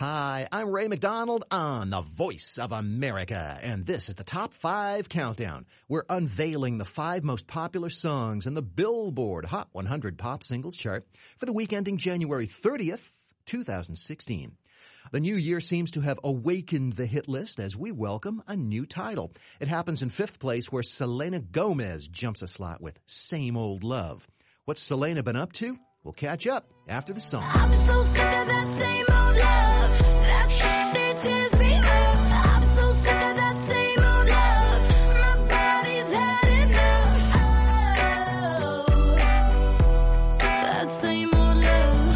Hi, I'm Ray McDonald on The Voice of America, and this is the Top 5 Countdown. We're unveiling the 5 most popular songs in the Billboard Hot 100 Pop Singles chart for the week ending January 30th, 2016. The new year seems to have awakened the hit list as we welcome a new title. It happens in 5th place where Selena Gomez jumps a slot with Same Old Love. What's Selena been up to? We'll catch up after the song. I'm so sick of that same old love. That shit that tears me up. I'm so sick of that same old love. My body's had enough. Oh, that same old love.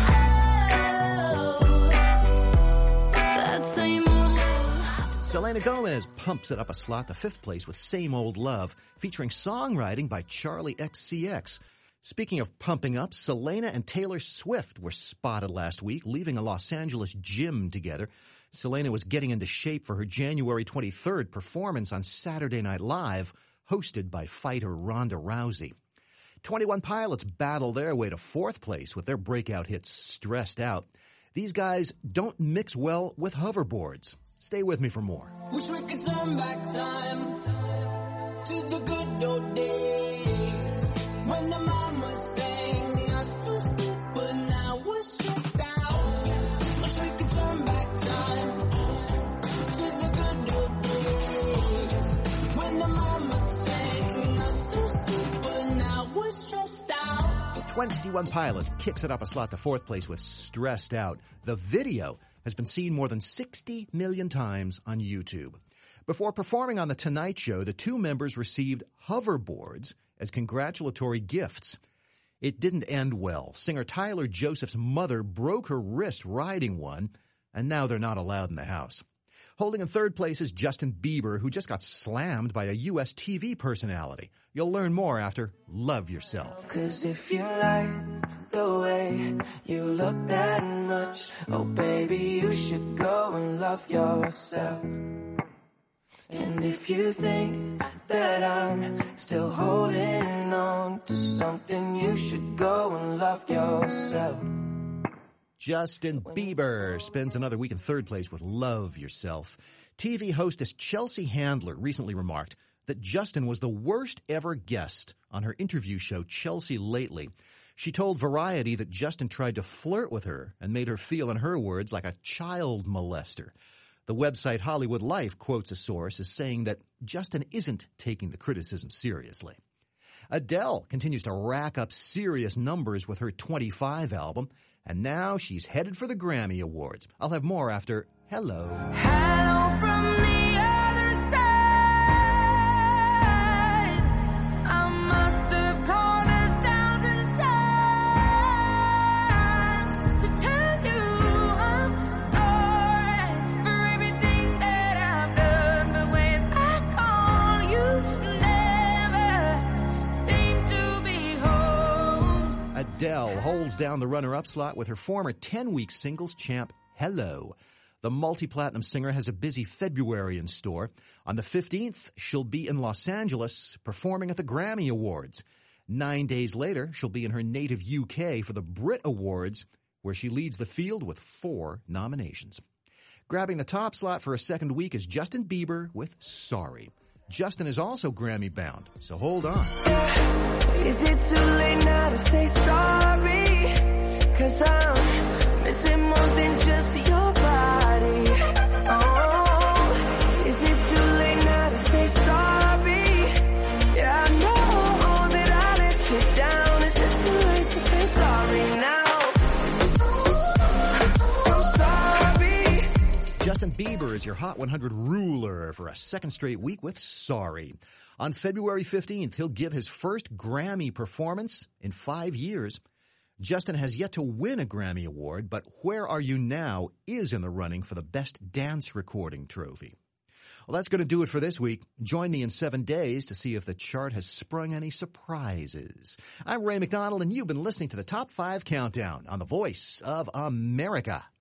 Oh, that same old love. Selena Gomez pumps it up a slot to 5th place with Same Old Love, featuring songwriting by Charlie XCX. Speaking of pumping up, Selena and Taylor Swift were spotted last week, leaving a Los Angeles gym together. Selena was getting into shape for her January 23rd performance on Saturday Night Live, hosted by fighter Ronda Rousey. 21 Pilots battle their way to 4th place with their breakout hit Stressed Out. These guys don't mix well with hoverboards. Stay with me for more. Wish we could turn back time to the good old days when the mama sang us to sleep, but now we're stressed out. Wish we could turn back time to the good old days when the mama sang us to sleep, but now we're stressed out. 21 Pilots kicks it up a slot to 4th place with Stressed Out. The video has been seen more than 60 million times on YouTube. Before performing on The Tonight Show, the two members received hoverboards as congratulatory gifts. It didn't end well. Singer Tyler Joseph's mother broke her wrist riding one, and now they're not allowed in the house. Holding in 3rd place is Justin Bieber, who just got slammed by a U.S. TV personality. You'll learn more after Love Yourself. 'Cause if you like the way you look that much, oh baby, you should go and love yourself. And if you think that I'm still holding on to something, you should go and love yourself. Justin Bieber spends another week in 3rd place with Love Yourself. TV hostess Chelsea Handler recently remarked that Justin was the worst ever guest on her interview show Chelsea Lately. She told Variety that Justin tried to flirt with her and made her feel, in her words, like a child molester. The website Hollywood Life quotes a source as saying that Justin isn't taking the criticism seriously. Adele continues to rack up serious numbers with her 25 album, and now she's headed for the Grammy Awards. I'll have more after Hello. Hello from the other side. I must have called 1,000 times to tell you I'm sorry for everything that I've done. But when I call, you never seem to be home. Adele holds down the runner-up slot with her former 10-week singles champ, Hello. The multi-platinum singer has a busy February in store. On the 15th, she'll be in Los Angeles performing at the Grammy Awards. 9 days later, she'll be in her native UK for the Brit Awards, where she leads the field with 4 nominations. Grabbing the top slot for a second week is Justin Bieber with Sorry. Justin is also Grammy-bound, so hold on. Is it too late now to say sorry? 'Cause I'm missing more than just your body. Oh, is it too late now to say sorry? Yeah, I know that I let you down. Is it too late to say sorry now? I'm sorry. Justin Bieber is your Hot 100 ruler for a second straight week with Sorry. On February 15th, he'll give his first Grammy performance in 5 years. Justin has yet to win a Grammy Award, but Where Are You Now is in the running for the Best Dance Recording trophy. Well, that's going to do it for this week. Join me in 7 days to see if the chart has sprung any surprises. I'm Ray McDonald, and you've been listening to the Top 5 Countdown on The Voice of America.